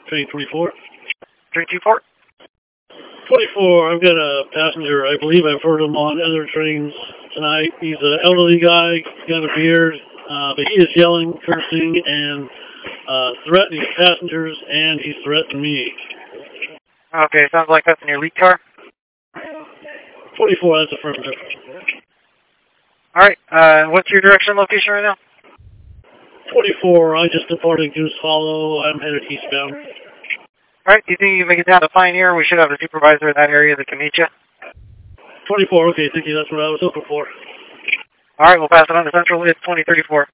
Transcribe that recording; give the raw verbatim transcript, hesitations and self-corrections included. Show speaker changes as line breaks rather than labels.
train twenty-four.
three two four.
twenty-four, I've got a passenger. I believe I've heard him on other trains tonight. He's an elderly guy, got a beard, uh, but he is yelling, cursing, and uh, threatening passengers, and he's threatening me.
Okay, sounds like that's in your lead car.
twenty-four, that's affirmative.
Alright, uh, what's your direction and location right now?
twenty-four, I just departed Goose Hollow. I'm headed eastbound.
Alright, do you think you can make it down to Pioneer? We should have a supervisor in that area that can meet you.
twenty-four, okay, thank you. That's what I was hoping for.
Alright, we'll pass it on to Central. It's twenty thirty-four.